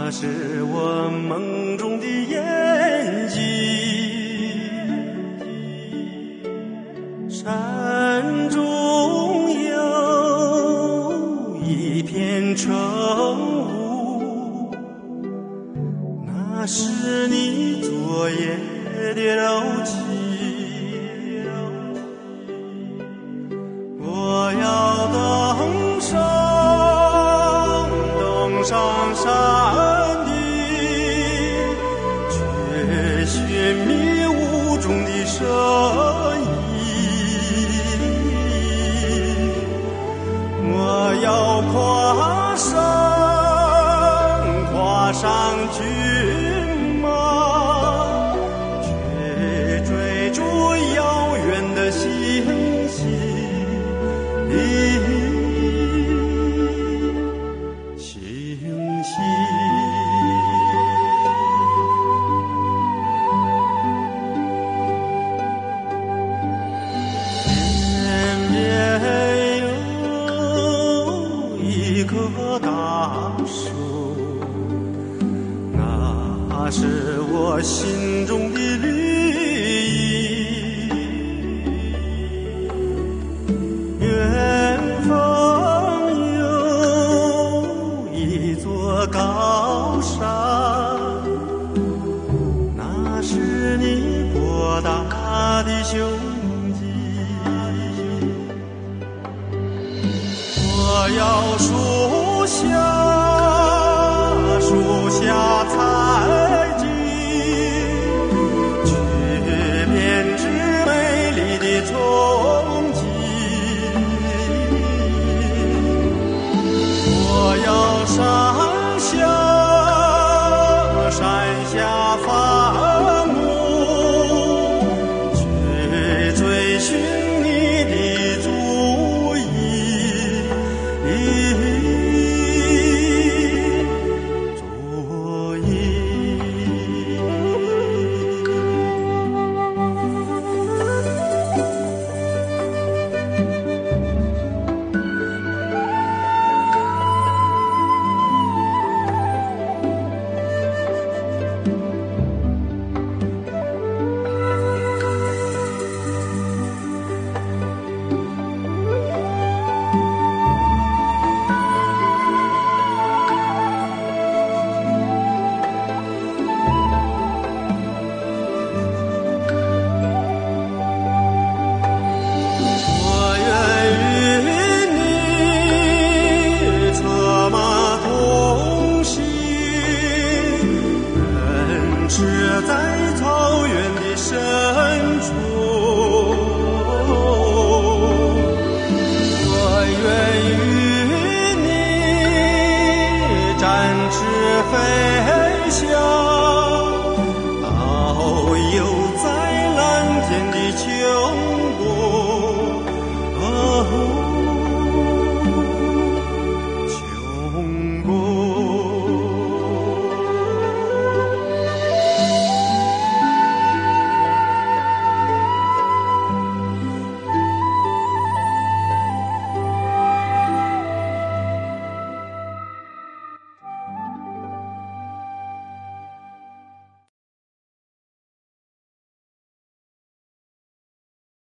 那是我梦中的眼睛，山中有一片晨雾，那是你昨夜的柔情。我要登上山顶，却寻觅雾中的身影。我要跨上骏马，去追逐遥远的星星。那是我心中的绿荫，远方有一座高山，那是你博大的胸襟。我要树下采集，去编织美丽的憧憬。我要山下放牧，去追寻你的足印。在草原的深处，我愿与你展翅飞翔，遨游